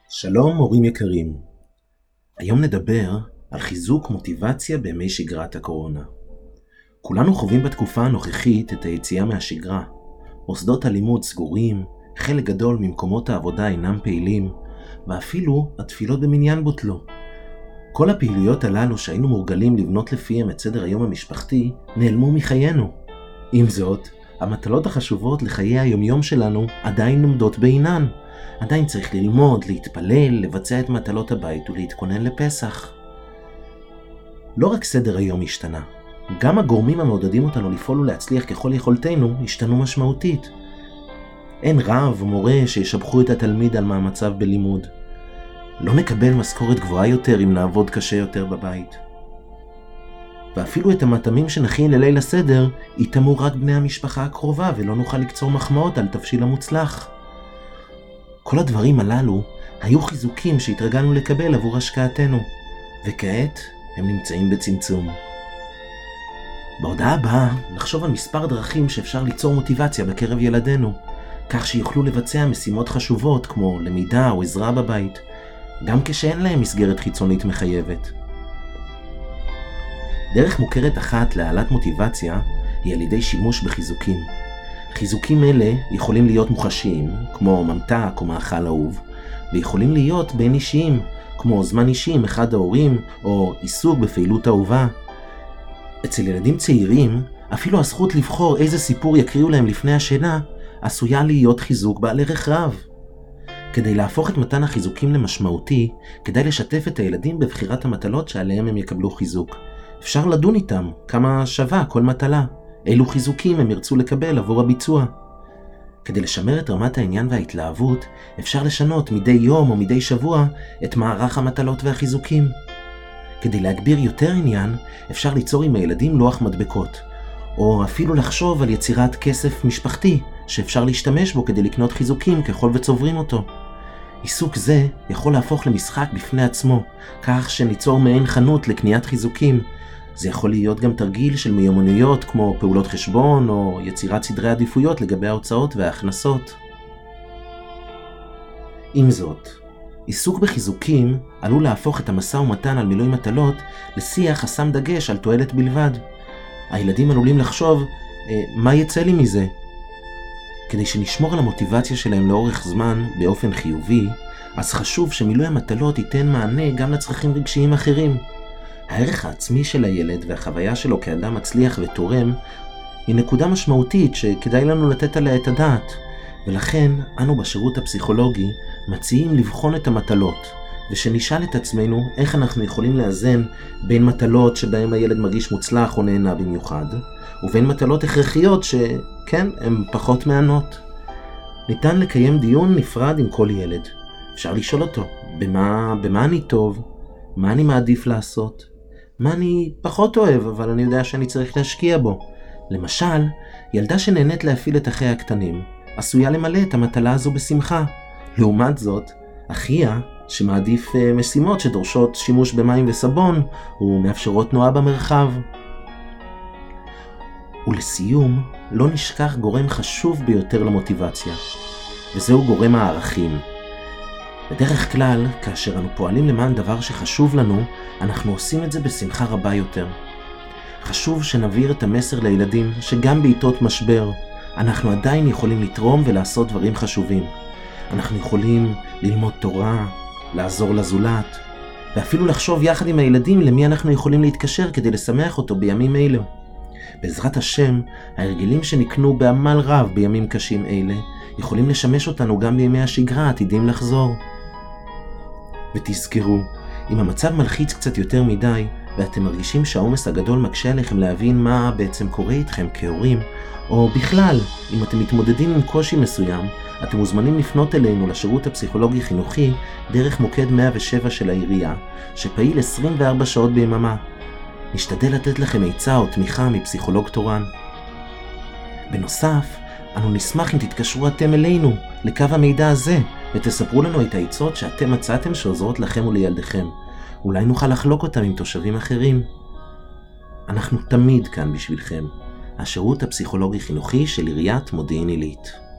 שלום מורים יקרים, היום נדבר על חיזוק מוטיבציה בימי שגרת הקורונה. כולנו חווים בתקופה הנוכחית את היציאה מהשגרה. מוסדות הלימוד סגורים, חלק גדול ממקומות העבודה אינם פעילים, ואפילו התפילות במניין בוטלו. כל הפעילויות הללו שהיינו מורגלים לבנות לפיהם את סדר היום המשפחתי נעלמו מחיינו. עם זאת, המטלות החשובות לחיי היומיום שלנו עדיין עומדות בעינן. עדיין צריך ללמוד, להתפלל, לבצע את מטלות הבית ולהתכונן לפסח. לא רק סדר היום השתנה, גם הגורמים המעודדים אותנו לפעול ולהצליח ככל יכולתנו השתנו משמעותית. אין רב ומורה שישבחו את התלמיד על מאמציו בלימוד. לא נקבל משכורת גבוהה יותר אם נעבוד קשה יותר בבית. ואפילו את המטעמים שנכין לליל הסדר יטעמו רק בני המשפחה הקרובה ולא נוכל לקצור מחמאות על תבשיל המוצלח. כל הדברים הללו היו חיזוקים שהתרגלנו לקבל עבור השקעתנו, וכעת הם נמצאים בצמצום. בהודעה הבאה נחשוב על מספר דרכים שאפשר ליצור מוטיבציה בקרב ילדינו, כך שיוכלו לבצע משימות חשובות כמו למידה או עזרה בבית, גם כשאין להם מסגרת חיצונית מחייבת. דרך מוכרת אחת להעלאת מוטיבציה היא על ידי שימוש בחיזוקים. חיזוקים אלה יכולים להיות מוחשיים, כמו ממתק או מאכל אהוב, ויכולים להיות בין אישיים, כמו זמן אישי עם אחד ההורים, או עיסוק בפעילות אהובה. אצל ילדים צעירים, אפילו הזכות לבחור איזה סיפור יקריאו להם לפני השינה, עשויה להיות חיזוק בעל ערך רב. כדי להפוך את מתן החיזוקים למשמעותי, כדאי לשתף את הילדים בבחירת המטלות שעליהם הם יקבלו חיזוק. אפשר לדון איתם כמה שווה כל מטלה. אילו חיזוקים הם ירצו לקבל עבור הביצוע. כדי לשמר את רמת העניין וההתלהבות, אפשר לשנות מדי יום או מדי שבוע את מערך המטלות והחיזוקים. כדי להגביר יותר עניין, אפשר ליצור עם הילדים לוח מדבקות, או אפילו לחשוב על יצירת כסף משפחתי שאפשר להשתמש בו כדי לקנות חיזוקים ככל וצוברים אותו. עיסוק זה יכול להפוך למשחק בפני עצמו, כך שניצור מעין חנות לקניית חיזוקים. זה יכול להיות גם תרגיל של מיומנויות כמו פעולות חשבון או יצירת סדרי עדיפויות לגבי ההוצאות וההכנסות. עם זאת, עיסוק בחיזוקים עלול להפוך את המשא ומתן על מילוי מטלות לשיח השם דגש על תועלת בלבד. הילדים עלולים לחשוב, מה יצא לי מזה? כדי שנשמור על המוטיבציה שלהם לאורך זמן באופן חיובי, אז חשוב שמילוי המטלות ייתן מענה גם לצרכים רגשיים אחרים. הערך העצמי של הילד והחוויה שלו כאדם מצליח ותורם היא נקודה משמעותית שכדאי לנו לתת עליה את הדעת, ולכן אנו בשירות הפסיכולוגי מציעים לבחון את המטלות, ושנשאל את עצמנו איך אנחנו יכולים לאזן בין מטלות שבהם הילד מרגיש מוצלח או נהנה במיוחד, ובין מטלות הכרחיות שכן, הן פחות מענות. ניתן לקיים דיון נפרד עם כל ילד. אפשר לשאול אותו, במה אני טוב? מה אני מעדיף לעשות? מה אני פחות אוהב, אבל אני יודע שאני צריך להשקיע בו? למשל, ילדה שנהנית להפעיל את אחיה הקטנים, עשויה למלא את המטלה הזו בשמחה. לעומת זאת, אחיה, שמעדיף משימות שדורשות שימוש במים וסבון, ומאפשרות תנועה במרחב. ולסיום, לא נשכח גורם חשוב ביותר למוטיבציה, וזהו גורם הערכים. בדרך כלל, כאשר אנו פועלים למען דבר שחשוב לנו, אנחנו עושים את זה בשמחה רבה יותר. חשוב שנבהיר את המסר לילדים שגם בעיתות משבר, אנחנו עדיין יכולים לתרום ולעשות דברים חשובים. אנחנו יכולים ללמוד תורה, לעזור לזולת, ואפילו לחשוב יחד עם הילדים למי אנחנו יכולים להתקשר כדי לשמח אותו בימים אלו. בעזרת השם, ההרגלים שנקנו בעמל רב בימים קשים אלה, יכולים לשמש אותנו גם בימי השגרה העתידים לחזור. ותזכרו, אם המצב מלחיץ קצת יותר מדי, ואתם מרגישים שהעומס הגדול מקשה עליכם להבין מה בעצם קורה איתכם כהורים, או בכלל, אם אתם מתמודדים עם קושי מסוים, אתם מוזמנים לפנות אלינו לשירות הפסיכולוגי חינוכי דרך מוקד 107 של העירייה, שפעיל 24 שעות ביממה. נשתדל לתת לכם עצה או תמיכה מפסיכולוג תורן. בנוסף, אנו נשמח אם תתקשרו אתם אלינו, לקו המידע הזה, ותספרו לנו את העצות שאתם מצאתם שעוזרות לכם ולילדיכם. אולי נוכל לחלוק אותם עם תושבים אחרים. אנחנו תמיד כאן בשבילכם. השירות הפסיכולוגי חינוכי של עיריית מודיעין עילית.